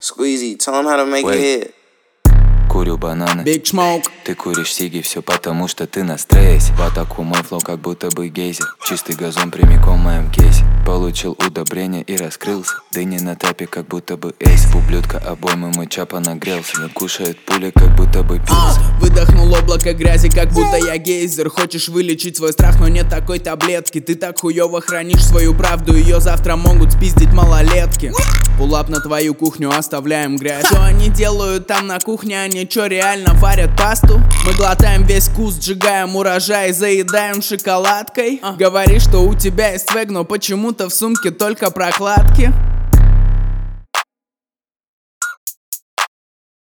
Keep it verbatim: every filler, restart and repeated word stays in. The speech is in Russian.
Squeezy, tell him how to make it hit. Курю бананы, Big Smoke. ты куришь сиги, все потому что ты на стрессе. В атаку мой флоу, как будто бы гейзер. Чистый газон прямиком в моем кейсе. Получил удобрение и раскрылся. Дыни на тапе, как будто бы эйс. Ублюдка обоймы, мой чапа нагрелся. Не кушает пуля, как будто бы пицца. а, Выдохнул облако грязи, как будто я гейзер. Хочешь вылечить свой страх, но нет такой таблетки. Ты так хуёво хранишь свою правду, ее завтра могут спиздить малолетки. Пулап на твою кухню, оставляем грязь. Что они делают там на кухне, они чё реально варят пасту? Мы глотаем весь вкус, сжигаем урожай, заедаем шоколадкой. Говоришь, что у тебя есть свэг, но почему-то в сумке только прокладки.